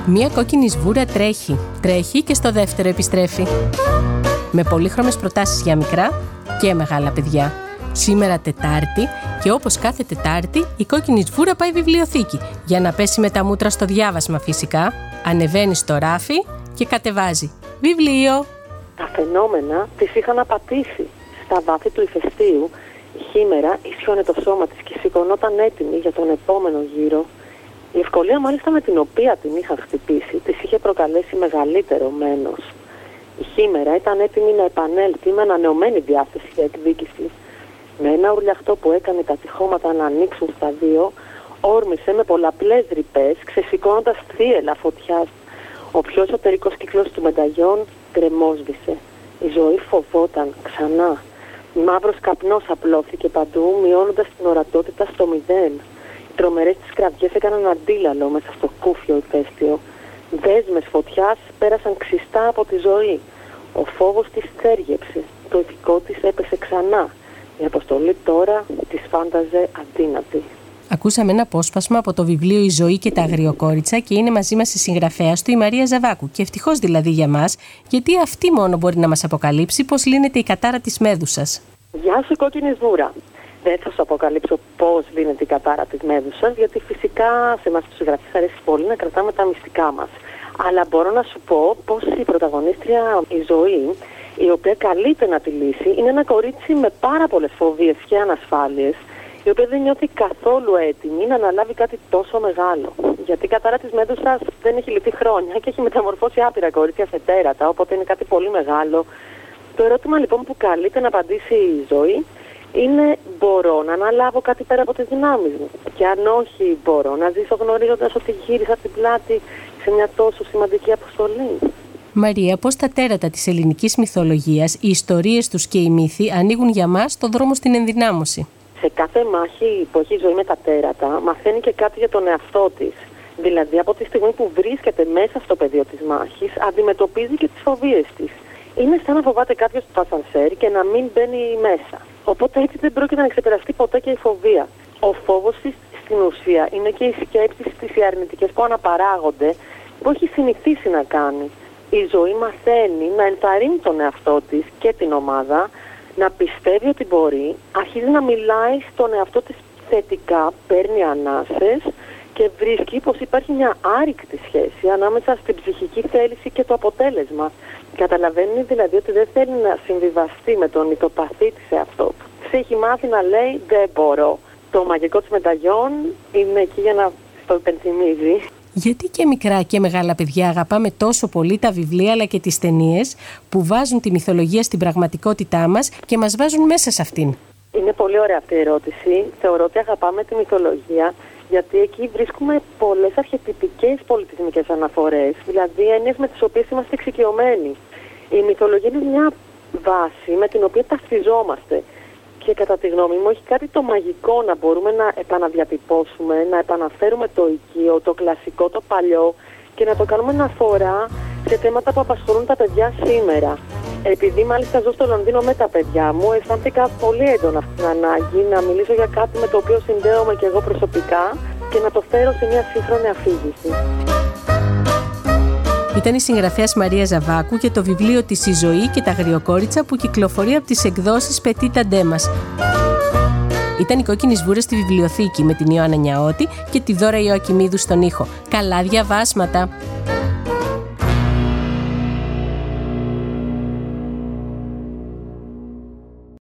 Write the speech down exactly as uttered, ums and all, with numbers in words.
Μία κόκκινη σβούρα τρέχει, τρέχει και στο δεύτερο επιστρέφει. Με πολύχρωμες προτάσεις για μικρά και μεγάλα παιδιά. Σήμερα Τετάρτη και όπως κάθε Τετάρτη η κόκκινη σβούρα πάει βιβλιοθήκη για να πέσει με τα μούτρα στο διάβασμα φυσικά. Ανεβαίνει στο ράφι και κατεβάζει βιβλίο. Τα φαινόμενα τις είχαν απατήσει. Στα βάθη του ηφαιστείου η χήμερα ίσιονε το σώμα της και σηκωνόταν έτοιμη για τον επόμενο γύρο. Η ευκολία μάλιστα με την οποία την είχαν χτυπήσει της είχε προκαλέσει μεγαλύτερο μένος. Η χήμερα ήταν έτοιμη να επανέλθει με ανανεωμένη διάθεση για εκδίκηση. Με ένα ουρλιαχτό που έκανε τα τυχώματα να ανοίξουν στα δύο, όρμησε με πολλαπλές ρηπές, ξεσηκώνοντας θύελλα φωτιάς. Ο πιο εσωτερικός κύκλος του μενταγιόν γκρεμόσβησε. Η ζωή φοβόταν ξανά. Μαύρος καπνός απλώθηκε παντού, μειώνοντας την ορατότητα στο μηδέν. Οι τρομερές της κραυγές έκαναν αντίλαλο μέσα στο κούφιο ηφαίστειο. Δέσμες φωτιάς πέρασαν ξιστά από τη ζωή. Ο φόβος της θέργεψε. Το ηθικό της έπεσε ξανά. Η αποστολή τώρα της φάνταζε αδύνατη. Ακούσαμε ένα απόσπασμα από το βιβλίο «Η ζωή και τα αγριοκόριτσα» και είναι μαζί μας η συγγραφέας του, η Μαρία Ζαβάκου. Και ευτυχώς δηλαδή για μας, γιατί αυτή μόνο μπορεί να μας αποκαλύψει πώς λύνεται η κατάρα της Μέδουσας. Γεια σου, κόκκινη σβούρα. Δεν θα σου αποκαλύψω πώς λύνεται η κατάρα της Μέδουσας, γιατί φυσικά σε εμάς τους συγγραφείς αρέσει πολύ να κρατάμε τα μυστικά μας. Αλλά μπορώ να σου πω πως η πρωταγωνίστρια, η ζωή, η οποία καλείται να τη λύσει, είναι ένα κορίτσι με πάρα πολλές φοβίες και ανασφάλειες, η οποία δεν νιώθει καθόλου έτοιμη να αναλάβει κάτι τόσο μεγάλο. Γιατί η κατάρα της Μέδουσας δεν έχει λυθεί χρόνια και έχει μεταμορφώσει άπειρα κορίτσια σε τέρατα, οπότε είναι κάτι πολύ μεγάλο. Το ερώτημα λοιπόν που καλείται να απαντήσει η ζωή είναι: μπορώ να αναλάβω κάτι πέρα από τις δυνάμεις μου? Και αν όχι, μπορώ να ζήσω γνωρίζοντας ότι γύρισα την πλάτη σε μια τόσο σημαντική αποστολή? Μαρία, πώς τα τέρατα της ελληνικής μυθολογίας, οι ιστορίες τους και οι μύθοι ανοίγουν για μας τον δρόμο στην ενδυνάμωση? Σε κάθε μάχη που έχει η ζωή με τα τέρατα, μαθαίνει και κάτι για τον εαυτό της. Δηλαδή, από τη στιγμή που βρίσκεται μέσα στο πεδίο της μάχης, αντιμετωπίζει και τις φοβίες της. Είναι σαν να φοβάται κάποιος το ασανσέρ και να μην μπαίνει μέσα. Οπότε έτσι δεν πρόκειται να ξεπεραστεί ποτέ και η φοβία. Ο φόβος της στην ουσία είναι και οι σκέψεις της οι αρνητικές που αναπαράγονται, που έχει συνηθίσει να κάνει. Η ζωή μαθαίνει να ενθαρρύνει τον εαυτό της και την ομάδα, να πιστεύει ότι μπορεί, αρχίζει να μιλάει στον εαυτό της θετικά, παίρνει ανάσες και βρίσκει πως υπάρχει μια άρρηκτη σχέση ανάμεσα στην ψυχική θέληση και το αποτέλεσμα. Καταλαβαίνει δηλαδή ότι δεν θέλει να συμβιβαστεί με τον ητοπαθή της εαυτό του. Της έχει μάθει να λέει δεν μπορώ. Το μαγικό της μεταγιών είναι εκεί για να το υπενθυμίζει. Γιατί και μικρά και μεγάλα παιδιά αγαπάμε τόσο πολύ τα βιβλία αλλά και τις ταινίες που βάζουν τη μυθολογία στην πραγματικότητά μας και μας βάζουν μέσα σε αυτήν? Είναι πολύ ωραία αυτή η ερώτηση. Θεωρώ ότι αγαπάμε τη μυθολογία γιατί εκεί βρίσκουμε πολλές αρχετυπικές πολιτισμικές αναφορές, δηλαδή έννοιες με τις οποίες είμαστε εξοικειωμένοι. Η μυθολογία είναι μια βάση με την οποία ταυτιζόμαστε. Και κατά τη γνώμη μου έχει κάτι το μαγικό να μπορούμε να επαναδιατυπώσουμε, να επαναφέρουμε το οικείο, το κλασικό, το παλιό και να το κάνουμε να αφορά σε θέματα που απασχολούν τα παιδιά σήμερα. Επειδή μάλιστα ζω στο Λονδίνο με τα παιδιά μου, αισθάνθηκα πολύ έντονα αυτή την ανάγκη να μιλήσω για κάτι με το οποίο συνδέομαι και εγώ προσωπικά και να το φέρω σε μια σύγχρονη αφήγηση. Ήταν η συγγραφέας Μαρία Ζαβάκου και το βιβλίο της «Η ζωή και τα αγριοκόριτσα» που κυκλοφορεί από τις εκδόσεις Petit Αντέμας. Ήταν η κόκκινη σβούρα στη βιβλιοθήκη με την Ιωάννα Νιαώτη και τη Δώρα Ιωακημίδου στον ήχο. Καλά διαβάσματα!